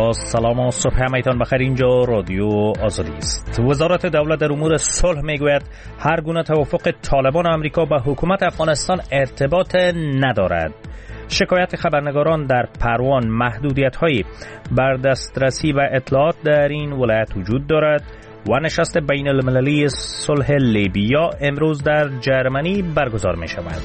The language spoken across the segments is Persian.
با سلام و صبح همایتان بخیر. اینجا رادیو آزادی است. وزارت دولت در امور صلح میگوید هر گونه توافق طالبان آمریکا با حکومت افغانستان ارتباط ندارد. شکایت خبرنگاران در پروان محدودیت‌هایی بر دسترسی و اطلاعات در این ولایت وجود دارد و نشست بین المللی صلح لیبیا امروز در جرمنی برگزار می شود.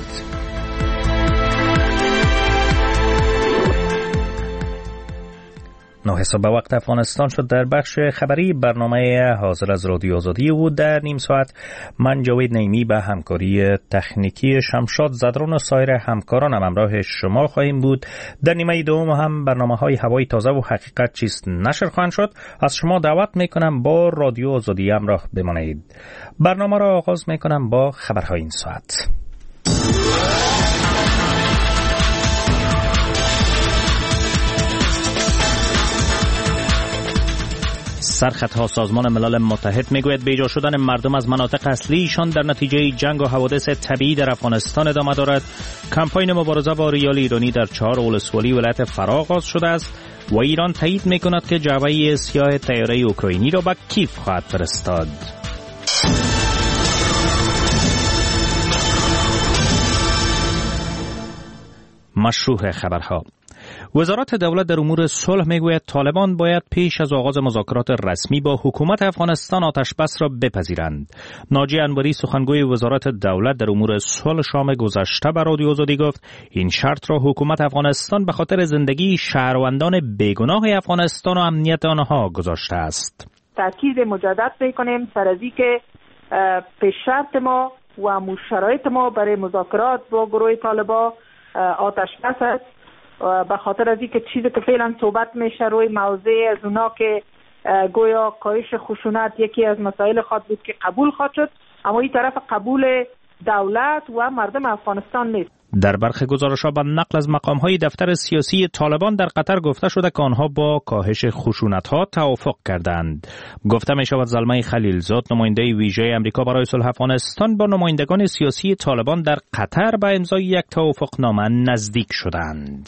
9 به وقت افغانستان شد. در بخش خبری برنامه حاضر از رادیو آزادی و در نیم ساعت من جاوید نعیمی به همکاری تکنیکی شمشاد زدران و سایر همکارانم همراه شما خواهیم بود. در نیمه دوم هم برنامه‌های هوای تازه و حقیقت چیست نشر خواهند شد. از شما دعوت میکنم با رادیو آزادی همراه بمانید. برنامه را آغاز میکنم با خبرهای این ساعت. سرخطها سازمان ملل متحد میگوید بیجا شدن مردم از مناطق اصلیشان در نتیجه جنگ و حوادث طبیعی در افغانستان ادامه دارد. کمپاین مبارزه با ریال ایرانی در 4 ولسوالی ولایت فرا آغاز شده است و ایران تایید میکند که جعبه سیاه طیاره اوکراینی را به کیف خواهد فرستاد. مشروع خبرها. وزارت دولت در امور صلح میگوید طالبان باید پیش از آغاز مذاکرات رسمی با حکومت افغانستان آتش بس را بپذیرند. ناجی انوری سخنگوی وزارت دولت در امور صلح شام گذشته به رادیو آزادی گفت این شرط را حکومت افغانستان به خاطر زندگی شهروندان بیگناه افغانستان و امنیت آنها گذاشته است. تاکید مجدد میکنیم سر از اینکه پیش شرط ما و شرایط ما برای مذاکرات با گروه طالبان آتش بس است. به خاطر از اینکه چیزی که فعلا صحبت میشه روی موضوع از اونا که گویا کاهش خشونت یکی از مسائل خود بود که قبول خواهد شد، اما این طرف قبول دولت و مردم افغانستان نیست. در برخی گزارش‌ها با نقل از مقام‌های دفتر سیاسی طالبان در قطر گفته شده که آنها با کاهش خشونت‌ها توافق کردند. گفته می‌شود زلمه خلیلزاد نماینده ویژه آمریکا برای صلح افغانستان با نمایندگان سیاسی طالبان در قطر به امضای یک توافقنامه نزدیک شدند.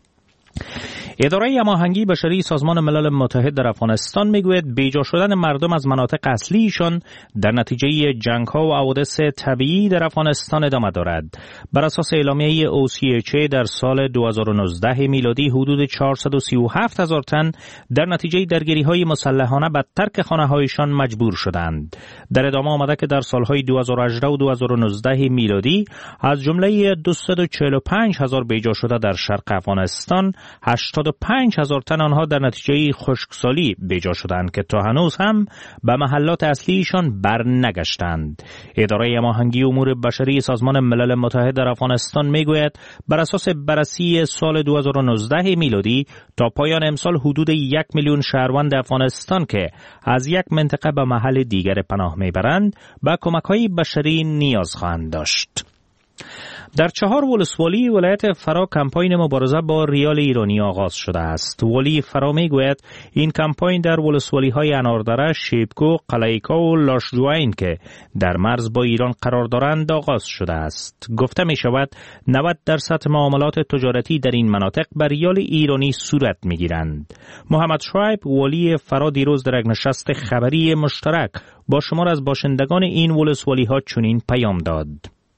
اداره هماهنگی بشری سازمان ملل متحد در افغانستان میگوید بیجا شدن مردم از مناطق اصلیشان در نتیجه جنگ‌ها و حوادث طبیعی در افغانستان ادامه دارد. بر اساس اعلامیه OCHA در سال 2019 میلادی حدود 437,000 تن در نتیجه درگیری‌های مسلحانه به ترک خانه‌هایشان مجبور شدند. در ادامه آمده که در سال‌های 2018 و 2019 میلادی از جمله 245,000 بیجا شده در شرق افغانستان 85,000 تن آنها در نتیجه خشکسالی بیجا شدند که تا هنوز هم به محلات اصلیشان بر نگشتند. اداره هماهنگی امور بشری سازمان ملل متحد در افغانستان میگوید بر اساس بررسی سال 2019 میلادی تا پایان امسال حدود 1 میلیون شهروند افغانستان که از یک منطقه به محل دیگر پناه میبرند به کمک‌های بشری نیاز خواهند داشت. در 4 ولسوالی ولایت فرا کمپاین مبارزه با ریال ایرانی آغاز شده است. ولی فرا میگوید این کمپاین در ولسوالی‌های اناردره، شیبکو، قلعیکا و لاشجوین که در مرز با ایران قرار دارند آغاز شده است. گفته می شود 90% معاملات تجارتی در این مناطق بر ریال ایرانی صورت می گیرند. محمد شعیب ولی فرا دیروز در یک نشست خبری مشترک با شمار از باشندگان این ولسوالی‌ها چنین پیام داد.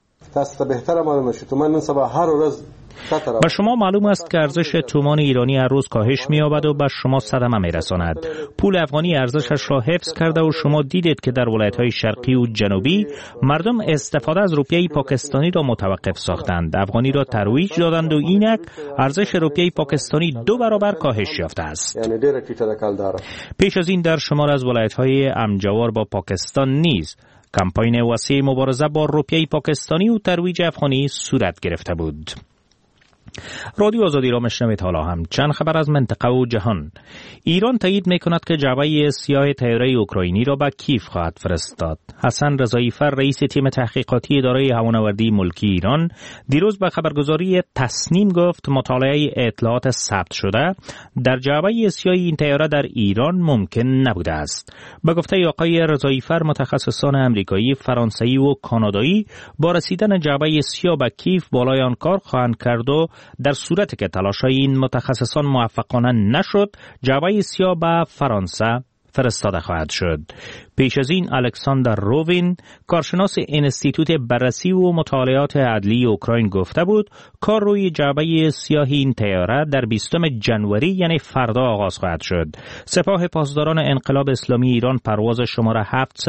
به شما معلوم است که ارزش تومان ایرانی هر روز کاهش می‌یابد و به شما صدمه می‌رساند. پول افغانی ارزشش را حفظ کرده و شما دیدید که در ولایت‌های شرقی و جنوبی مردم استفاده از روپیه پاکستانی را متوقف ساختند. افغانی را ترویج دادند و اینک ارزش روپیه پاکستانی 2 برابر کاهش یافته است. پیش از این در شمار از ولایت‌های همجوار با پاکستان نیز کمپاین وسیع مبارزه با روپیه پاکستانی و ترویج افغانی صورت گرفته بود. رادیو آزادی را میشنوید. حالا هم چند خبر از منطقه و جهان. ایران تایید میکند که جعبه سیاه طیاره اوکراینی را به کیف خواهد فرستاد. حسن رضایی‌فر رئیس تیم تحقیقاتی اداره هوانوردی ملکی ایران دیروز به خبرگزاری تصنیم گفت مطالعه اطلاعات ثبت شده در جعبه سیاه این طیاره در ایران ممکن نبوده است. به گفته آقای رضایی‌فر متخصصان آمریکایی، فرانسوی و کانادایی با رسیدن جعبه سیاه به کیف بالای آن کار خواهند کرد و در صورتی که تلاش‌های این متخصصان موفقانه نشد، جعبه سیاه به فرانسه فرستاده خواهد شد. پیش از این الکساندر رووین، کارشناس انستیتوت بررسی و مطالعات عدلی اوکراین گفته بود کار روی جعبه سیاه این طیاره در 20 ژانویه یعنی فردا آغاز خواهد شد. سپاه پاسداران انقلاب اسلامی ایران پرواز شماره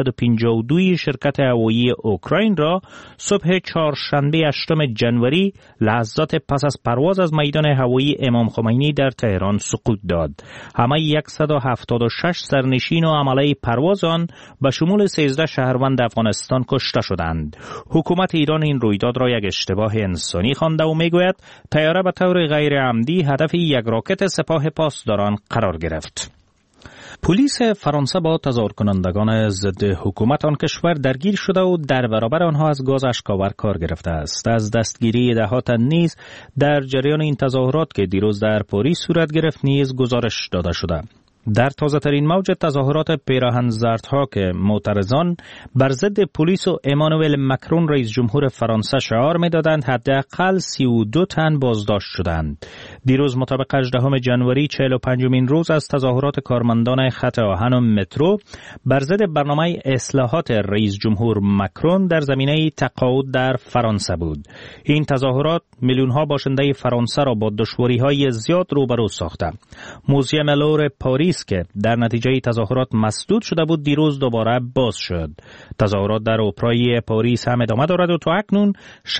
752 شرکت هوایی اوکراین را صبح چهارشنبه 8 ژانویه لحظات پس از پرواز از میدان هوایی امام خمینی در تهران سقوط داد. همه 176 سرنشین و عمله پرواز آن به شمول 13 شهروند افغانستان کشته شدند. حکومت ایران این رویداد را یک اشتباه انسانی خوانده و میگوید طیاره به طور غیر عمدی هدف یک راکت سپاه پاسداران قرار گرفت. پلیس فرانسه با تظاهر کنندگان ضد حکومت آن کشور درگیر شده و در برابر آنها از گاز اشک‌آور کار گرفته است. از دستگیری ده‌ها تن نیز در جریان این تظاهرات که دیروز در پاریس صورت گرفت نیز گزارش داده شده. در تازه ترین موج تظاهرات پیراهن زردها که معترضان بر ضد پلیس و امانوئل مکرون رئیس جمهور فرانسه شعار می‌دادند، حداقل 32 تن بازداشت شدند. دیروز مطابق 18 ژانویه 45مین روز از تظاهرات کارمندان خط آهن و مترو بر ضد برنامه اصلاحات رئیس جمهور مکرون در زمینه تقاعد در فرانسه بود. این تظاهرات میلیون‌ها باشنده فرانسه را با دشواری‌های زیاد روبرو ساخته. موزیم لور پاریس که در نتیجه تظاهرات مسدود شده بود دیروز دوباره باز شد. تظاهرات در اپرای پاریس هم ادامه دارد و تا اکنون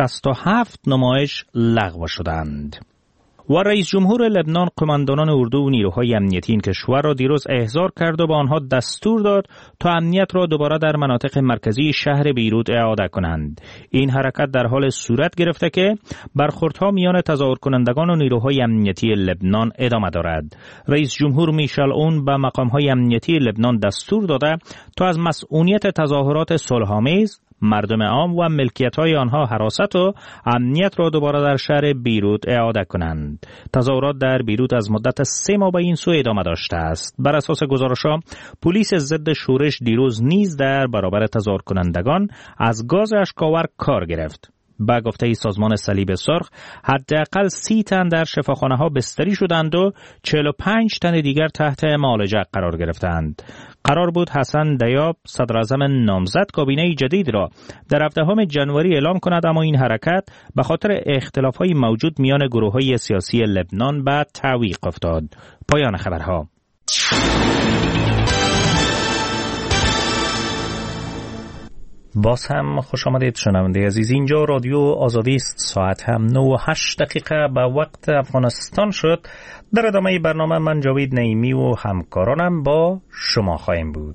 67 نمایش لغو شدند. و رئیس جمهور لبنان قماندانان اردو و نیروهای امنیتی این کشور را دیروز احضار کرد و به آنها دستور داد تا امنیت را دوباره در مناطق مرکزی شهر بیروت اعاده کنند. این حرکت در حال صورت گرفته که برخوردها میان تظاهر کنندگان و نیروهای امنیتی لبنان ادامه دارد. رئیس جمهور میشل اون به مقامهای امنیتی لبنان دستور داده تا از مسئولیت تظاهرات صلح‌آمیز مردم عام و ملکیت‌های آنها حراست و امنیت را دوباره در شهر بیروت اعاده کنند. تظاهرات در بیروت از مدت 3 ماه به این سو ادامه داشته است. بر اساس گزارش‌ها پلیس ضد شورش دیروز نیز در برابر تظاهر کنندگان از گاز اشک‌آور کار گرفت. با گفته سازمان صلیب سرخ حداقل 30 تن در شفاخانه‌ها بستری شدند و 45 تن دیگر تحت معالجه قرار گرفتند. قرار بود حسن دیاب صدراعظم نامزد کابینه جدید را در 17 ژانویه اعلام کند، اما این حرکت به خاطر اختلاف‌های موجود میان گروه‌های سیاسی لبنان به تعویق افتاد. پایان خبرها. باز هم خوش آمدید شنونده عزیز. اینجا رادیو آزادی است. ساعت هم 9:08 به وقت افغانستان شد. در ادامه برنامه من جاوید نعیمی و همکارانم با شما خواهیم بود.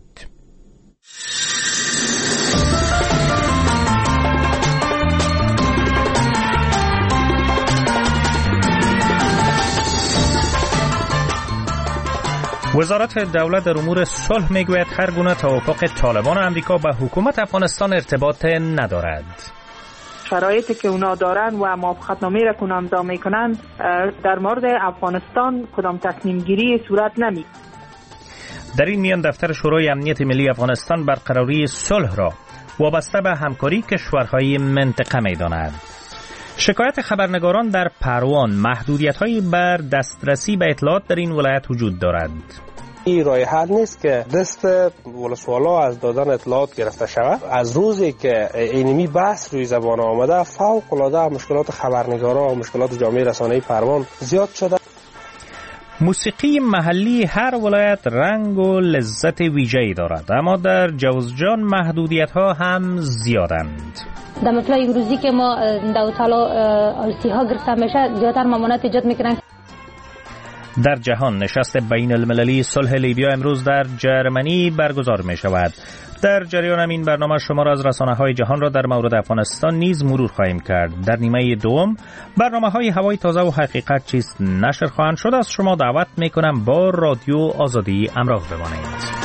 وزارت دولت در امور صلح میگوید هر گونه توافق طالبان امریکا با حکومت افغانستان ارتباط ندارد. شرایطی که اونا دارن و موافقتنامه را که امضا میکنن در مورد افغانستان کدام تصمیم گیری صورت نمی. در این میان دفتر شورای امنیت ملی افغانستان برقراری صلح را وابسته به همکاری کشورهای منطقه میداند. شکایت خبرنگاران در پروان محدودیت‌هایی بر دسترسی به اطلاعات در این ولایت وجود دارد. این راه حل نیست که دست ولسوالا از دادن اطلاعات گرفته شود. از روزی که اینمی بحث روی زبان آمده فوق‌العاده مشکلات خبرنگارا و مشکلات جامعه رسانه‌ای پروان زیاد شده. موسیقی محلی هر ولایت رنگ و لذت ویژه‌ای دارد، اما در جوزجان محدودیت‌ها هم زیادند. در مثلا روزی که ما داوطالا آلسی‌ها گرفته میشه زیادتر ممانعت ایجاد میکنن. در جهان نشست بین المللی صلح لیبیا امروز در جرمنی برگزار می شود. در جریان این برنامه شما را از رسانه‌های جهان را در مورد افغانستان نیز مرور خواهیم کرد. در نیمه دوم برنامه‌های هوای تازه و حقیقت چیست نشر خواهند شد. از شما دعوت می کنم با رادیو آزادی همراه بمانید.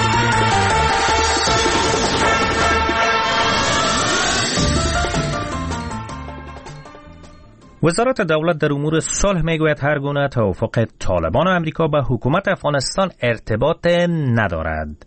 وزارت دولت در امور صلح میگوید هر گونه توافق طالبان و امریکا با حکومت افغانستان ارتباط ندارد.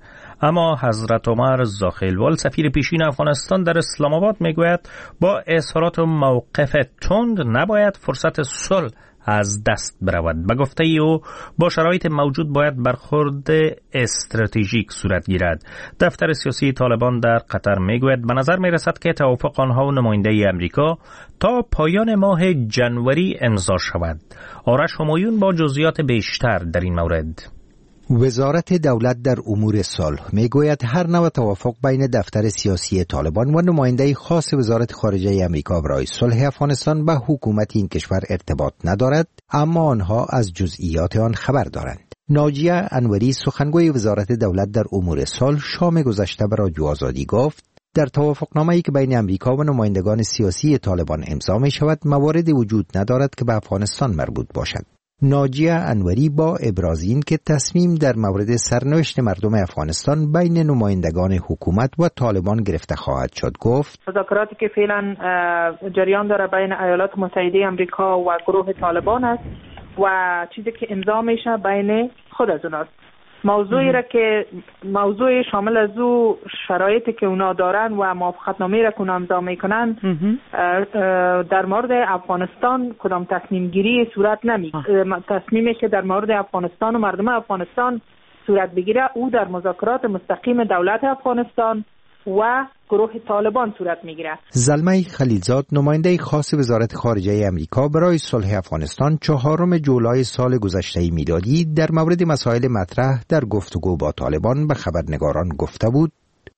اما حضرت عمر زاخیلوال سفیر پیشین افغانستان در اسلام آباد میگوید با اظهارات و موقف تند نباید فرصت صلح از دست برود. به گفته او با شرایط موجود باید برخورد استراتژیک صورت گیرد. دفتر سیاسی طالبان در قطر میگوید به نظر میرسد که توافق آنها و نماینده امریکا تا پایان ماه جنوری امضا شود. آرش همایون با جزئیات بیشتر در این مورد. وزارت دولت در امور صلح میگوید هر نوع توافق بین دفتر سیاسی طالبان و نماینده خاص وزارت خارجه امریکا برای صلح افغانستان به حکومت این کشور ارتباط ندارد، اما آنها از جزئیات آن خبر دارند. ناجیه انوری سخنگوی وزارت دولت در امور صلح شام گذشته به رادیو آزادی گفت در توافقنامه‌ای که بین امریکا و نمایندگان سیاسی طالبان امضا می شود مواردی وجود ندارد که به افغانستان مربوط باشد. ناجیه انوری با ابراز این که تصمیم در مورد سرنوشت مردم افغانستان بین نمایندگان حکومت و طالبان گرفته خواهد شد گفت مذاکراتی که فعلا جریان داره بین ایالات متحده امریکا و گروه طالبان است و چیزی که امضا میشه بین خود از اوناست. موضوعی را که موضوع شامل از او شرایطی که اونا دارن و موافقتنامه‌ای را که اونا امضا میکنن در مورد افغانستان کدام تصمیم گیری صورت نمیگیره. تصمیمی که در مورد افغانستان و مردم افغانستان صورت بگیره او در مذاکرات مستقیم دولت افغانستان و گروه طالبان صورت میگیره. زلمه خلیلزاد نماینده خاص وزارت خارجه امریکا برای صلح افغانستان 4 جولای سال گذشته میلادی در مورد مسائل مطرح در گفتگو با طالبان به خبرنگاران گفته بود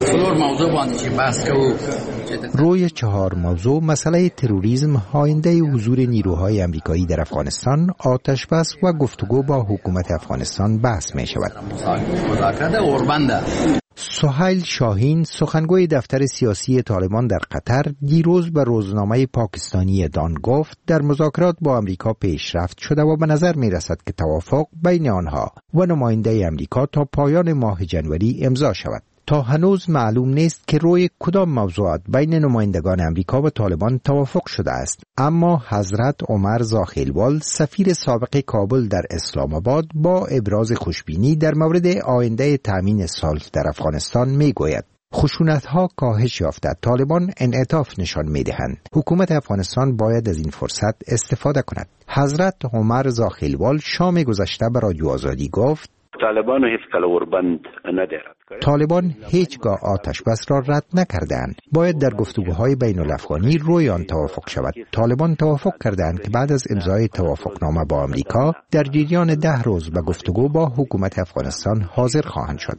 روی 4 موضوع مسئله تروریسم، آینده حضور نیروهای امریکایی در افغانستان، آتش بس و گفتگو با حکومت افغانستان بحث می شود. سهیل شاهین سخنگوی دفتر سیاسی طالبان در قطر دیروز به روزنامه پاکستانی دان گفت در مذاکرات با امریکا پیشرفت شده و به نظر می رسد که توافق بین آنها و نماینده امریکا تا پایان ماه جنوری امضا شود. تا هنوز معلوم نیست که روی کدام موضوعات بین نمایندگان امریکا و طالبان توافق شده است، اما حضرت عمر زاخیلوال سفیر سابق کابل در اسلام آباد با ابراز خوشبینی در مورد آینده تامین صلح در افغانستان میگوید خشونت‌ها کاهش یافته، طالبان انعطاف نشان می‌دهند. حکومت افغانستان باید از این فرصت استفاده کند. حضرت عمر زاخیلوال شام گذشته به رادیو آزادی گفت طالبان هیچگاه آتش بس را رد نکردند. باید در گفتگوهای بین الافغانی روی آن توافق شود. طالبان توافق کردند که بعد از امضای توافقنامه با امریکا در جریان 10 روز به گفتگو با حکومت افغانستان حاضر خواهند شد.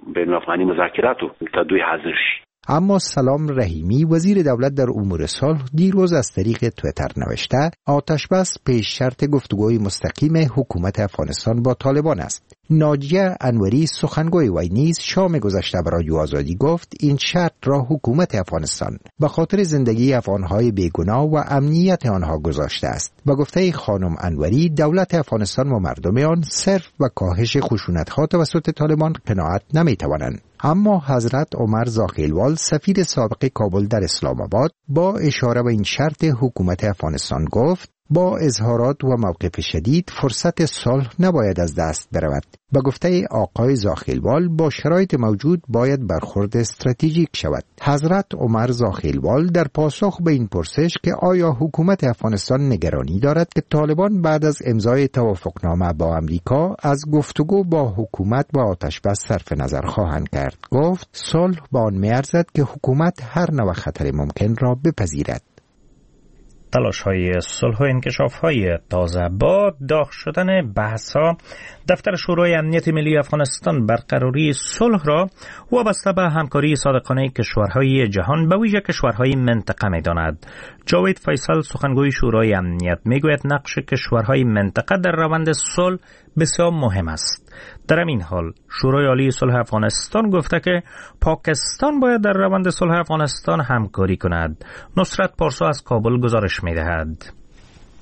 اما سلام رحیمی وزیر دولت در امور صلح دیروز از طریق توییتر نوشته آتش بس پیش شرط گفتگوی مستقیم حکومت افغانستان با طالبان است. ناجیه انوری سخنگوی وی نیز شام گذشته به رادیو آزادی گفت این شرط را حکومت افغانستان به خاطر زندگی افغانهای بیگناه و امنیت آنها گذاشته است. به گفته خانم انوری دولت افغانستان و مردم آن صرف به کاهش خشونت‌ها توسط طالبان قناعت نمی‌توانند. اما حضرت عمر زاخیلوال سفیر سابق کابل در اسلام آباد با اشاره به این شرط حکومت افغانستان گفت با اظهارات و موقف شدید فرصت صلح نباید از دست برود. به گفته آقای زاخیلوال با شرایط موجود باید برخورد استراتژیک شود. حضرت عمر زاخیلوال در پاسخ به این پرسش که آیا حکومت افغانستان نگرانی دارد که طالبان بعد از امضای توافقنامه با امریکا از گفتگو با حکومت با آتش بس صرف نظر خواهند کرد، گفت صلح به آن می‌ارزد که حکومت هر نوع خطر ممکن را بپذیرد. تلاش‌های صلح و انکشاف‌های تازه با داغ شدن بحث‌ها دفتر شورای امنیت ملی افغانستان برقراری صلح را وابسته به همکاری صادقانه کشورهای جهان به ویژه کشورهای منطقه می‌داند. جاوید فیصل سخنگوی شورای امنیت میگوید نقش کشورهای منطقه در روند صلح بسیار مهم است. در این حال شورای عالی صلح افغانستان گفته که پاکستان باید در روند صلح افغانستان همکاری کند. نصرت پارسا از کابل گزارش می‌دهد.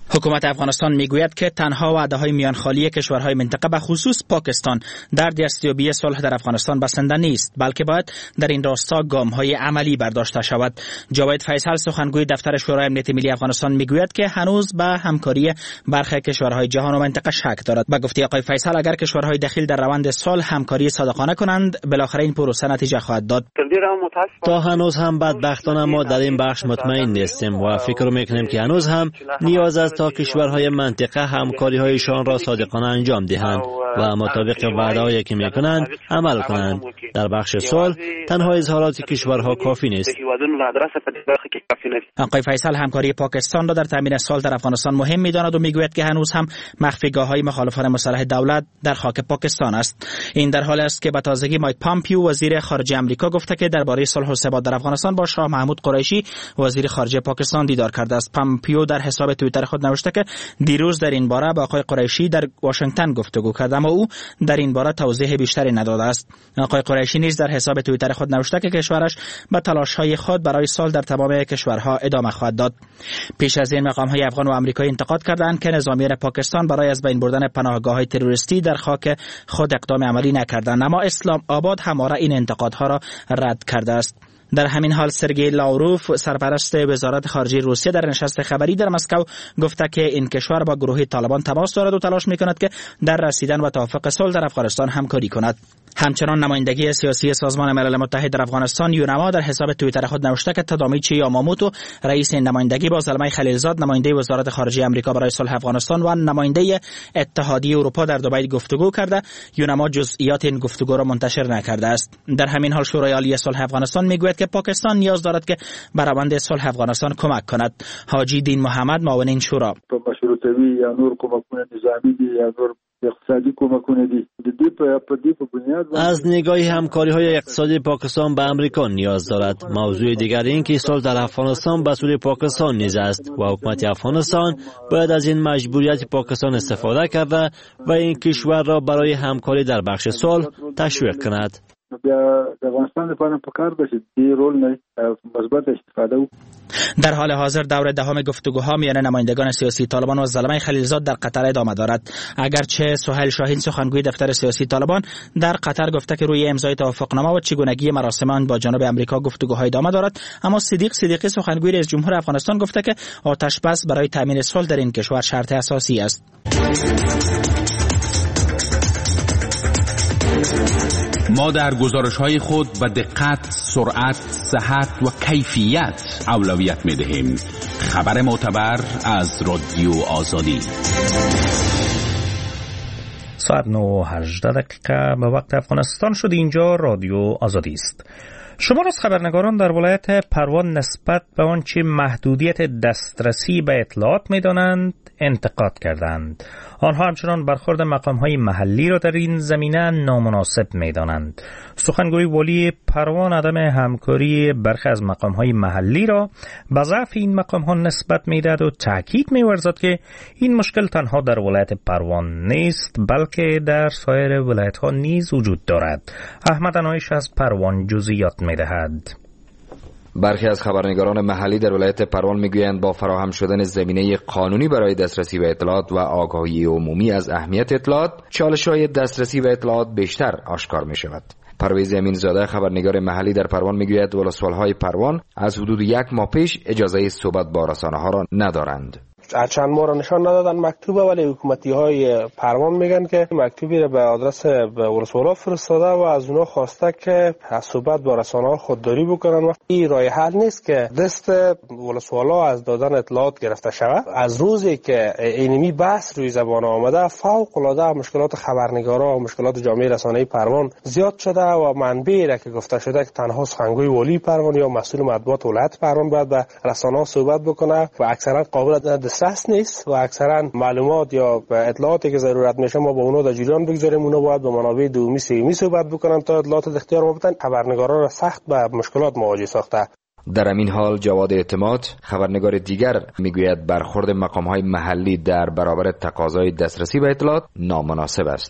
حکومت افغانستان میگوید که تنها وعده‌های میانخالی کشورهای منطقه به خصوص پاکستان در دستیابی صلح در افغانستان بسنده نیست، بلکه باید در این راستا گام‌های عملی برداشته شود. جاوید فیصل سخنگوی دفتر شورای امنیت ملی افغانستان میگوید که هنوز به همکاری برخی کشورهای جهان و منطقه شک دارد. به گفته آقای فیصل اگر کشورهای دخیل در روند صلح همکاری صادقانه کنند، بالاخره این پروسه نتیجه خواهد داد. تا هنوز هم بدبختانه ما در این بخش مطمئن نیستیم و فکر می‌کنیم که هنوز هم نیاز است تا کشورهای منطقه همکاری‌هایشان را صادقانه انجام دهند و مطابق وعده‌هایی که می‌کنند عمل کنند. در بخش صلح تنها اظهارات کشورها کافی نیست. آقای فیصل همکاری پاکستان را در تامین صلح در افغانستان مهم می‌داند و می‌گوید که هنوز هم مخفیگاه‌های مخالفان مسلح دولت در خاک پاکستان است. این در حالی است که به تازگی مایک پامپیو وزیر خارجه آمریکا گفته که درباره صلح و ثبات در افغانستان با شاه محمود قریشی وزیر خارجه پاکستان دیدار کرده است. پامپیو در حساب توییتر خود نوشته که دیروز در این باره با آقای قریشی در واشنگتن گفتگو کرد، اما او در این باره توضیح بیشتری نداده است. آقای قریشی نیز در حساب توییتر خود نوشته که کشورش به تلاش‌های خود برای صلح در تمام کشورها ادامه خواهد داد. پیش از این مقام‌های افغان و آمریکایی انتقاد کردند که نظامیان پاکستان برای از بین بردن پناهگاه‌های تروریستی در خاک خود اقدام عملی نکردند، اما اسلام آباد همواره این انتقادها را رد کرده است. در همین حال سرگئی لاوروف سرپرست وزارت خارجه روسیه در نشست خبری در مسکو گفته که این کشور با گروه طالبان تماس دارد و تلاش می‌کند که در رسیدن به توافق صلح در افغانستان همکاری کند. همچنان نمایندگی سیاسی سازمان ملل متحد در افغانستان یونما در حساب توییتر خود نوشته که تادامیچی یاماموتو رئیس این نمایندگی با زلمه خلیلزاد نماینده وزارت خارجه آمریکا برای صلح افغانستان و نماینده اتحادیه اروپا در دبی گفتگو کرده. یونما جزئیات این گفتگو را منتشر نکرده است. در همین حال شورای عالی صلح افغانستان میگوید که پاکستان نیاز دارد که بر روند صلح افغانستان کمک کند. حاجی دین محمد معاون این شورا: مشروطه‌ای یا نور کمکونه نظامی دی یا نور اقتصادی کمکونه دی په بنیاد از نگاه همکاری‌های اقتصادی پاکستان به امریکا نیاز دارد. موضوع دیگر این که صلح در افغانستان به سوی پاکستان نیز است و حکومت افغانستان باید از این مجبوریت پاکستان استفاده کرده و این کشور را برای همکاری در بخش صلح تشویق کند. د افغانستان لپاره پکار ده چې دې رول نه مثبت استفاده وکړي. در حال حاضر دور دهم گفتگوها میان نمایندگان سیاسی طالبان و زلمه خلیلزاد در قطر ادامه دارد. اگرچه سهیل شاهین سخنگوی دفتر سیاسی طالبان در قطر گفته که روی امضای توافقنامه و چگونگی مراسم آن با جنوب آمریکا گفتگوها ادامه دارد، اما صدیق صدیقی سخنگوی رئیس جمهور افغانستان گفته که آتش بس برای تامین صلح در این کشور شرط اساسی است. ما در گزارش‌های خود به دقت، سرعت، صحت و کیفیت اولویت می‌دهیم. خبر معتبر از رادیو آزادی. ساعت 9:18 به وقت افغانستان شد. اینجا رادیو آزادی است. شمار از خبرنگاران در ولایت پروان نسبت به آنچه محدودیت دسترسی به اطلاعات می‌دانند انتقاد کردند. آنها همچنان برخورد مقام‌های محلی را در این زمینه نامناسب می‌دانند. سخنگوی والی پروان عدم همکاری برخی از مقام‌های محلی را به ضعف این مقام‌ها نسبت می‌دهد و تاکید می‌ورزد که این مشکل تنها در ولایت پروان نیست بلکه در سایر ولایت‌ها نیز وجود دارد. احمد انایش از پروان جزئیات می‌دهد. برخی از خبرنگاران محلی در ولایت پروان میگویند با فراهم شدن زمینه قانونی برای دسترسی به اطلاعات و آگاهی عمومی از اهمیت اطلاعات، چالش‌های دسترسی به اطلاعات بیشتر آشکار می شود. پرویز امینزاده خبرنگار محلی در پروان میگوید ولسوال‌های پروان از حدود 1 ماه پیش اجازه صحبت با رسانه‌ها را ندارند. چند ماه را نشان ندادن مکتوبه، ولی حکومتی های پروان میگن که مکتوبی را به آدرس ولسوالا فرستاده و از اونا خواسته که از صحبت با رسانه ها خودداری بکنن. این راه حل نیست که دست ولسوالا از دادن اطلاعات گرفته شود. از روزی که اینمی بحث روی زبان آمده، فوق العاده مشکلات خبرنگارا و مشکلات جامعه رسانه‌ای پروان زیاد شده و منبعی را که گفته شده که تنها سخنگوی والی پروان یا مسئول مطبوعات ولایت پروان باید به رسانه ها صحبت بکنه و اکثرا قابل دسترس نیست و اکثرا معلومات یا اطلاعاتی که ضرورت میشه ما با اونا در جریان بگذاریم. اونا باید به منابع دومی سومی صحبت بکنن تا اطلاعات در اختیار ما بدن. خبرنگارا را سخت به مشکلات مواجه ساخته. در همین حال جواد اعتماد خبرنگار دیگر میگوید برخورد مقام‌های محلی در برابر تقاضای دسترسی به اطلاعات نامناسب است.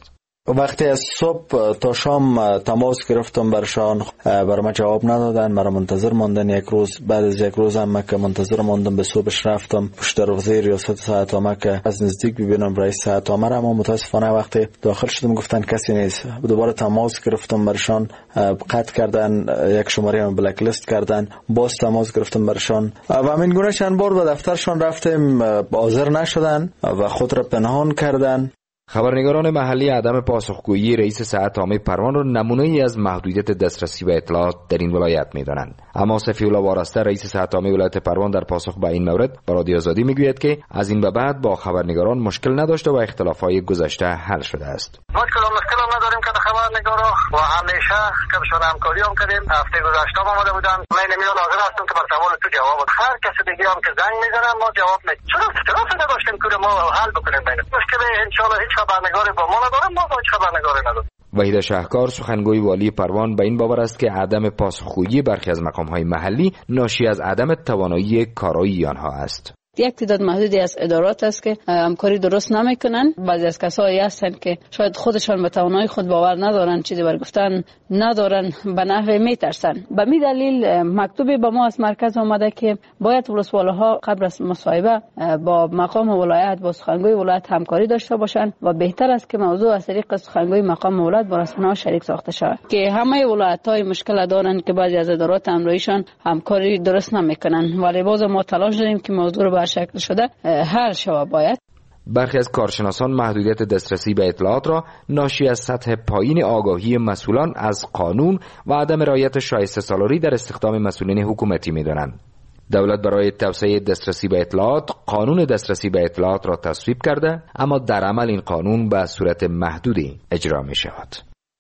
وقتی از صبح تا شام تماس گرفتم برشان، بر من جواب ندادن. مرا منتظر ماندن یک روز. بعد از یک روز هم که منتظر ماندم، به صبحش رفتم پشت دروازه ریاست ساعتنامه که از نزدیک ببینم رئیس ساعتنامه را، اما متاسفانه وقتی داخل شدم گفتن کسی نیست. دوباره تماس گرفتم برشان، قطع کردن، یک شماره هم بلک لیست کردن. باز تماس گرفتم برشان و همین گونه چند بار به دفترشان رفتیم، حاضر نشدن و خود را پنهان کردن. خبرنگاران محلی عدم پاسخگویی رئیس ساعتنامه پروان را نمونه‌ای از محدودیت دسترسی به اطلاعات در این ولایت می‌دانند. اما صفی‌الله وارسته رئیس ساعتنامه ولایت پروان در پاسخ به این مورد به رادیو آزادی میگوید که از این به بعد با خبرنگاران مشکل نداشته و اختلاف‌های گذشته حل شده است. ما مشکل نداریم که خبرنگارا و همیشه که بهشون همکاری هم کردیم. هفته گذشته آمده بودن، من نمیدونم حاضر هستم که بر سوال تو جواب بدم. هر کسی دیگه هم که زنگ میزنن ما جواب میدیم. چرا اختلاف نداشتیم که ما حل بکنیم بین مشکل ان شاء الله. هیچ خبرنگاری با ما ندارم، ما هیچ خبرنگاری نداریم. وحید شهکار سخنگوی والی پروان به این باور است که عدم پاسخگویی برخی از مقام‌های محلی ناشی از عدم توانایی کارایی آنها است. یک تعداد محدودی از ادارات است که همکاری درست نمیکنن. بعضی از کسایی هستن که شاید خودشان به توانایی خود باور ندارن، چیزی بر گفتن ندارن، به نحوی میترسن. به می دلیل مکتوبی به ما از مرکز آمده که باید ولسوالها قبل از مصاحبه با مقام ولایت با سخنگوی ولایت همکاری داشته باشند و بهتر است که موضوع از طریق سخنگوی مقام ولایت با رسانه‌ها شریک ساخته شود که همه ولایت‌های مشکل دارن که بعضی از ادارات امرویشان همکاری درست نمیکنن. ولی باز ما تلاش داریم که موضوع رو به شکل شده حل شود. باید برخی از کارشناسان محدودیت دسترسی به اطلاعات را ناشی از سطح پایین آگاهی مسئولان از قانون و عدم رعایت شایسته سالاری در استخدام مسئولین حکومتی می‌دانند. دولت برای توسعه دسترسی به اطلاعات قانون دسترسی به اطلاعات را تصویب کرده، اما در عمل این قانون به صورت محدودی اجرا می‌شود.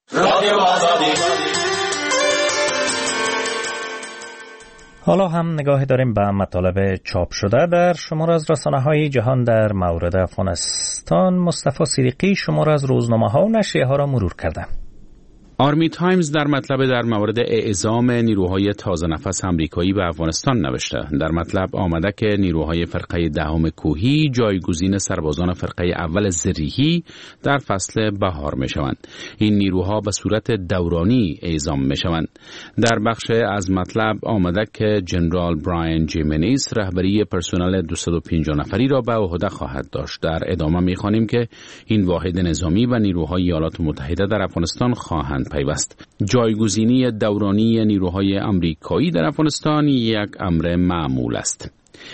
حالا هم نگاه داریم به مطالب چاپ شده در شماره از رسانه‌های جهان در مورد افغانستان. مصطفی صدیقی شماره از روزنامه‌ها و نشریه‌ها را مرور کرده. آرمی تایمز در مطلب در مورد اعزام نیروهای تازه نفس آمریکایی به افغانستان نوشته. در مطلب آمده که نیروهای فرقه دهم کوهی جایگزین سربازان فرقه اول زریحی در فصل بهار می شوند. این نیروها به صورت دورانی اعزام می شوند. در بخش از مطلب آمده که جنرال براین جیمنیز رهبری پرسنل 250 نفری را به عهده خواهد داشت. در ادامه می خوانیم که این واحد نظامی و نیروهای ایالات متحده در افغانستان خواهند پیوست. جایگزینی دورانی نیروهای آمریکایی در افغانستان یک امر معمول است.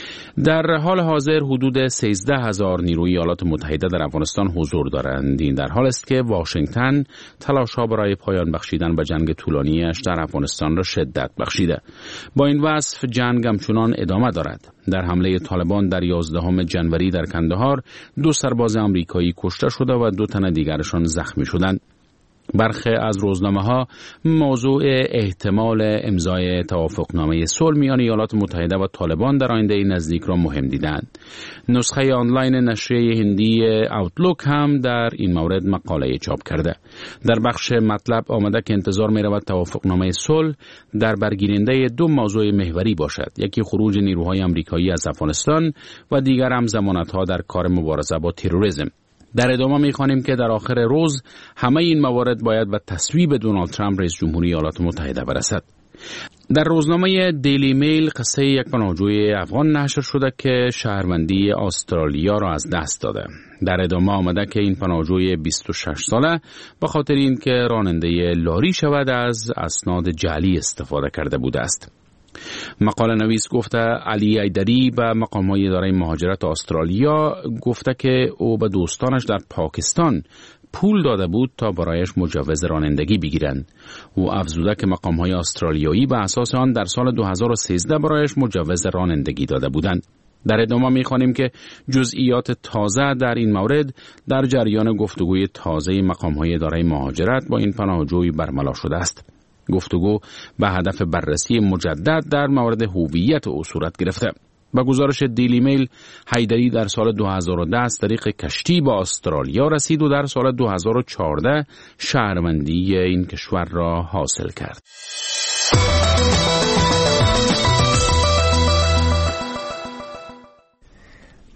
در حال حاضر حدود 13,000 نیروی ایالات متحده در افغانستان حضور دارند. این در حال است که واشنگتن تلاش‌ها برای پایان بخشیدن به جنگ طولانی‌اش در افغانستان را شدت بخشیده. با این وصف جنگ همچنان ادامه دارد. در حمله طالبان در 11 ژانویه در کندهار 2 سرباز آمریکایی کشته شده و 2 تن دیگرشان زخمی شدند. برخی از روزنامه‌ها موضوع احتمال امضای توافقنامه صلح میان ایالات متحده و طالبان در آینده نزدیک را مهم دیدند. نسخه آنلاین نشریه هندی اوتلوک هم در این مورد مقاله چاپ کرده. در بخش مطلب آمده که انتظار می‌رود توافقنامه صلح در برگیرنده 2 موضوع محوری باشد. یکی خروج نیروهای آمریکایی از افغانستان و دیگر هم ضمانت‌ها در کار مبارزه با تروریسم. در ادامه می‌خوانیم که در آخر روز همه این موارد باید به تصویب دونالد ترامپ رئیس جمهوری ایالات متحده برسد. در روزنامه دیلی میل قصه یک پناهجوی افغان نشر شده که شهروندی استرالیا را از دست داده. در ادامه آمده که این پناهجوی 26 ساله به خاطر اینکه راننده لاری شود از اسناد جعلی استفاده کرده بوده است. مقاله نویس گفته علی ایدری به مقام‌های اداره مهاجرت استرالیا گفته که او به دوستانش در پاکستان پول داده بود تا برایش مجوز رانندگی بگیرند. او افزوده که مقام‌های استرالیایی به اساس آن در سال 2013 برایش مجوز رانندگی داده بودند. در ادامه می‌خوانیم که جزئیات تازه در این مورد در جریان گفتگوی تازه مقام‌های اداره مهاجرت با این پناهجوی برملا شده است. گفتگو به هدف بررسی مجدد در مورد هویت او صورت گرفته. با گزارش دیلی میل، حیدری در سال 2010 از طریق کشتی به استرالیا رسید و در سال 2014 شهروندی این کشور را حاصل کرد.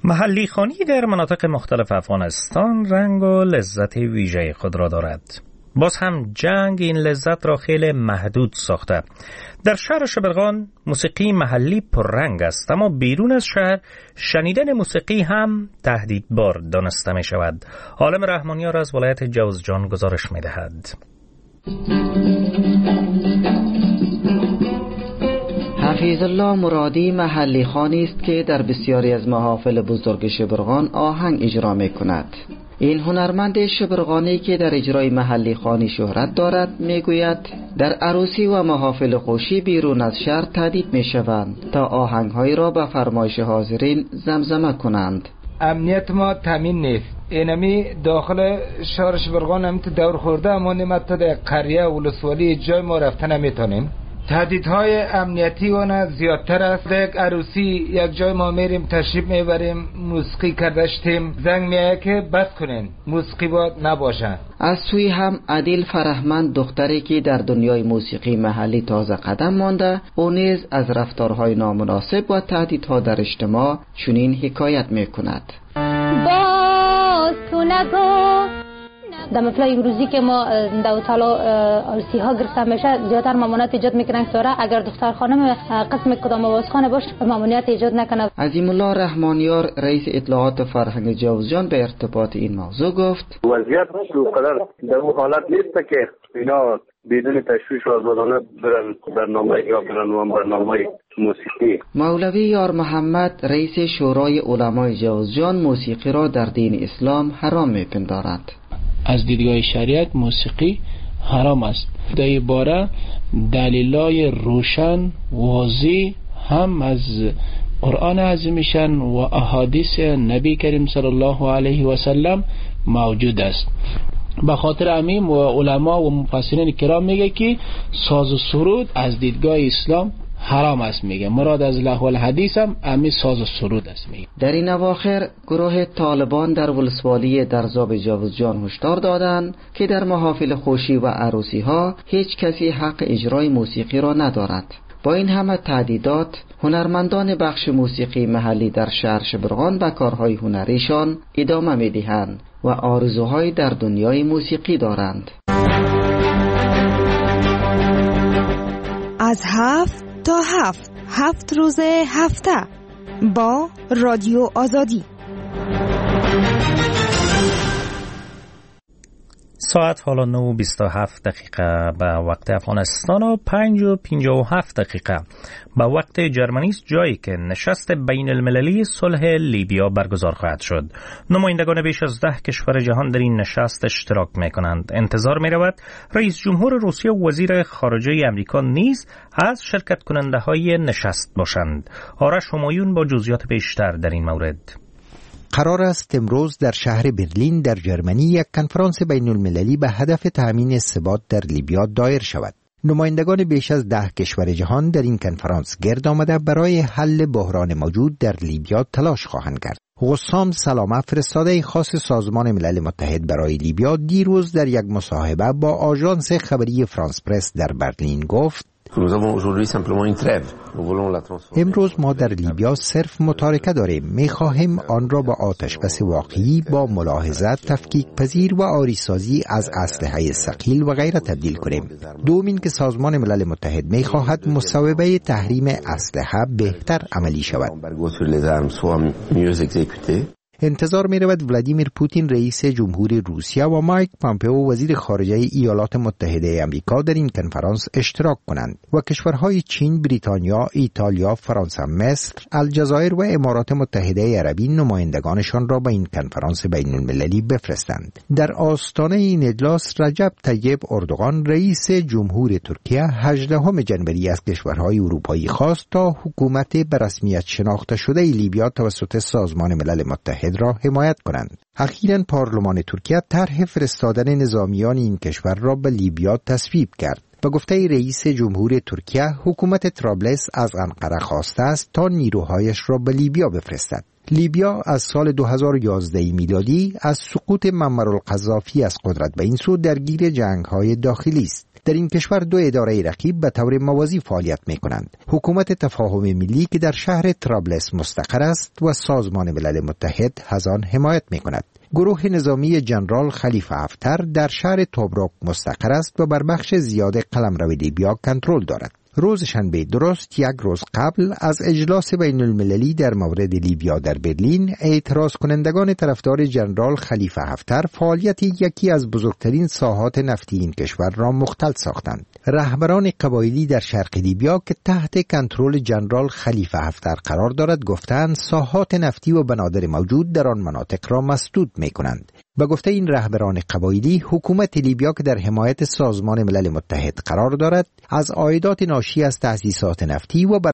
محلی خوانی در مناطق مختلف افغانستان رنگ و لذت ویژه خود را دارد. باز هم جنگ این لذت را خیلی محدود ساخته. در شهر شبرغان موسیقی محلی پررنگ است، اما بیرون از شهر شنیدن موسیقی هم تهدیدبار دانسته می شود. عالم رحمانیار از ولایت جوزجان گزارش می دهد. حفیظ الله مرادی محلی خوانی است که در بسیاری از محافل بزرگ شبرغان آهنگ اجرا می کند. این هنرمند شبرغانی که در اجرای محلی خوانی شهرت دارد میگوید در عروسی و محافل خوشی بیرون از شهر تهدید می شوند تا آهنگ‌های را به فرمایش حاضرین زمزمه کنند. امنیت ما تامین نیست. اینمی داخل شهر شبرغان هم دور خورده، اما نمت در قریه و ولسوالی جای ما رفتن نمیتونیم. تهدیدهای امنیتی و زیادتر است. در یک عروسی یک جای ما میریم تشریف میبریم، موسیقی کردشتیم، زنگ میایه که بس کنین، موسیقی باید نباشن. از سوی هم عادل فرهمند دختری که در دنیای موسیقی محلی تازه قدم مانده، او نیز از رفتارهای نامناسب و تهدیدها در اجتماع چنین حکایت میکند. باز تو نگو در مثل امروزی که ما در سالا عروسی ها گرفته میشه، زیادتر ممانعت ایجاد میکنن که اگر دختر خانم قسم کدام آوازخانه باشه ممانعت ایجاد نکنه. عظیم الله رحمانیار رئیس اطلاعات فرهنگ جوزجان به ارتباط این موضوع گفت وضعیت اونقدر در اون حالت نیست که اینا بدون تشویش و آزادانه برن برنامه یا برن برنامه موسیقی. مولوی یار محمد رئیس شورای علمای جوزجان موسیقی را در دین اسلام حرام میپندارد. از دیدگاه شریعت موسیقی حرام است. در این باره دلایل روشن واضح هم از قرآن عظیمشان و احادیث نبی کریم صلی الله علیه و سلم موجود است. به خاطر همین و علما و مفسرین کرام میگه که ساز و سرود از دیدگاه اسلام حرام است. میگه مراد از لهو الحدیث هم امی ساز و سرود است. میگه در این اواخر گروه طالبان در ولسوالی درزاب جوزجان هشدار دادند که در محافل خوشی و عروسی ها هیچ کسی حق اجرای موسیقی را ندارد. با این همه تهدیدات هنرمندان بخش موسیقی محلی در شهر شبرغان به کارهای هنریشان ادامه میدهند و آرزوهای در دنیای موسیقی دارند. از 7 تا 7 روز هفته با رادیو آزادی. ساعت حالا 9:27 به وقت افغانستان و 5:57 به وقت جرمنی است، جایی که نشست بین المللی صلح لیبیا برگزار خواهد شد. نمایندگان بیش از 10 کشور جهان در این نشست اشتراک می‌کنند. انتظار می‌رود رئیس جمهور روسیه و وزیر خارجه امریکا نیز از شرکت کننده‌های نشست باشند. آرش همایون با جزئیات بیشتر در این مورد. قرار است امروز در شهر برلین در جرمنی یک کنفرانس بین المللی به هدف تأمین ثبات در لیبیا دایر شود. نمایندگان بیش از 10 کشور جهان در این کنفرانس گرد آمده برای حل بحران موجود در لیبیا تلاش خواهند کرد. غسام سلامه فرستاده خاص سازمان ملل متحد برای لیبیا دیروز در یک مصاحبه با آژانس خبری فرانس پرس در برلین گفت: امروز ما در لیبیا صرف متارکه داریم. می‌خواهیم آن را با آتشبس واقعی با ملاحظه، تفکیک پذیر و آریسازی از اسلحه ثقیل و غیره تبدیل کنیم. دومین که سازمان ملل متحد می‌خواهد مصوبه تحریم اسلحه بهتر عملی شود. انتظار می رود ولادیمیر پوتین رئیس جمهوری روسیه و مایک پامپئو وزیر خارجه ایالات متحده آمریکا در این کنفرانس اشتراک کنند و کشورهای چین، بریتانیا، ایتالیا، فرانسه، مصر، الجزایر و امارات متحده عربی نمایندگانشان را به این کنفرانس بین المللی بفرستند. در آستانه این اجلاس رجب طیب اردوغان رئیس جمهور ترکیه 18 جنوری از کشورهای اروپایی خواست تا حکومت به رسمیت شناخته شده لیبیا توسط سازمان ملل متحد را حمایت کنند. اخیراً پارلمان ترکیه طرح فرستادن نظامیان این کشور را به لیبیا تصویب کرد. به گفته رئیس جمهور ترکیه، حکومت طرابلس از انقره خواسته است تا نیروهایش را به لیبیا بفرستد. لیبیا از سال 2011 میلادی از سقوط معمر القذافی از قدرت به این سو درگیر جنگ‌های داخلی است. در این کشور دو اداره رقیب به طور موازی فعالیت می‌کنند. حکومت تفاهم ملی که در شهر طرابلس مستقر است و سازمان ملل متحد از آن حمایت می‌کند. گروه نظامی جنرال خلیفه حفتر در شهر توبروک مستقر است و بر بخش زیاد قلمرو لیبیا کنترل دارد. روز شنبه درست یک روز قبل از اجلاس بین المللی در مورد لیبیا در برلین، اعتراض کنندگان طرفدار جنرال خلیفه حفتر فعالیت یکی از بزرگترین ساحات نفتی این کشور را مختل ساختند. رهبران قبایلی در شرق لیبیا که تحت کنترل جنرال خلیفه حفتر قرار دارد گفتند ساحات نفتی و بنادر موجود در آن مناطق را مسدود می‌کنند. به گفته این رهبران قبایلی، حکومت لیبیا که در حمایت سازمان ملل متحد قرار دارد از عایدات ناشی از تأسیسات نفتی و